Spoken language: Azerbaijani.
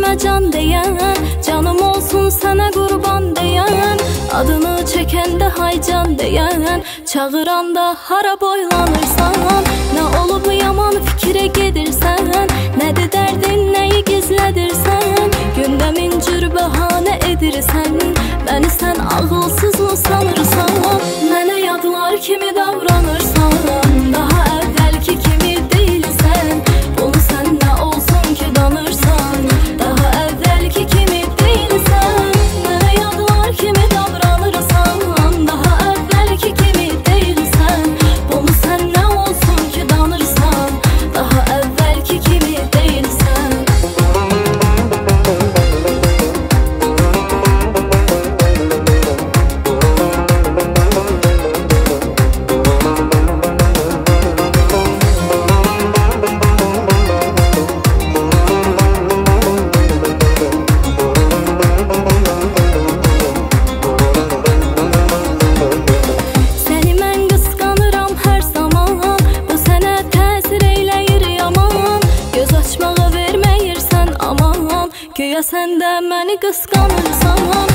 üzümə can deyən, canım olsun sənə qurban deyən, adını çəkəndə haycan deyən, çağıranda hara boylanırsan, nə olub yaman fikrə gedirsən, nədir dərdin, nəyi gizlədirsən, gündəmin cür bəhanə edirsən, məni sən ağılsız mı sanırsan, mənə yadlar kimi davranırsan, daha əvvəlki kimi deyilsən, bunu sən nə olsun ki danırsan, daha əvvəlki kimi deyilsən, mənə yadlar kimi davranırsan, daha əvvəlki kimi deyilsən, bunu sən nə olsun ki danırsan, daha əvvəlki kimi deyilsən. Güya sən də məni qısqanırsan,